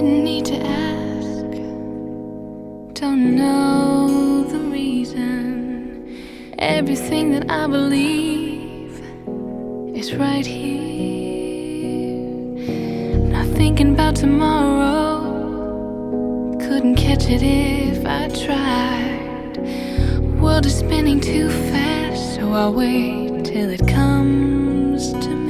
Didn't need to ask, don't know the reason. Everything that I believe is right here. Not thinking about tomorrow, couldn't catch it if I tried. World is spinning too fast, so I'll wait till it comes to me.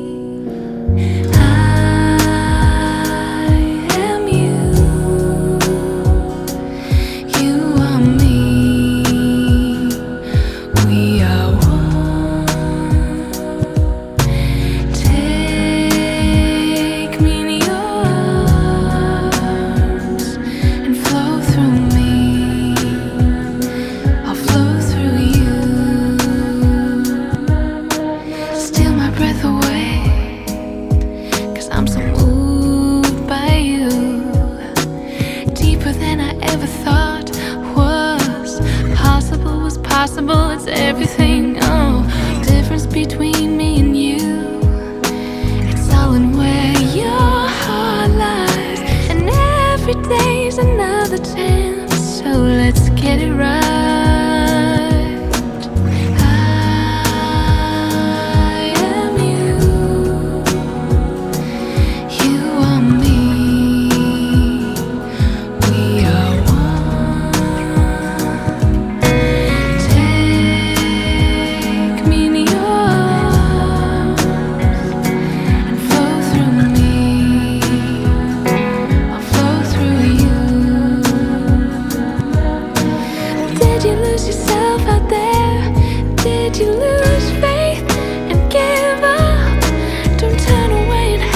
I'm so moved by you, deeper than I ever thought was possible. It's everything. Oh, difference between me and you, it's all in where your heart lies. And every day's another chance, so let's get it right. Did you lose yourself out there? Did you lose faith and give up? Don't turn away and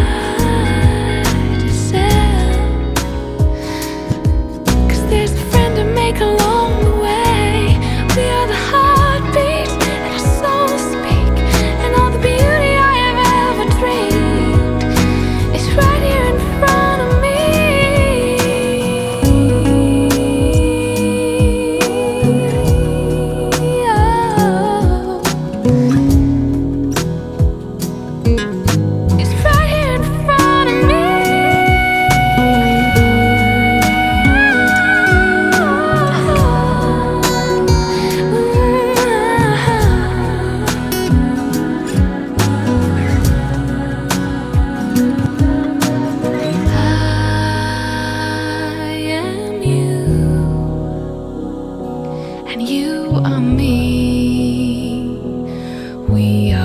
hide yourself, 'cause there's a friend to make along the way. We are the heartbeat and our souls speak, and all the beauty I have ever dreamed is right here in front of me. And you are me. We are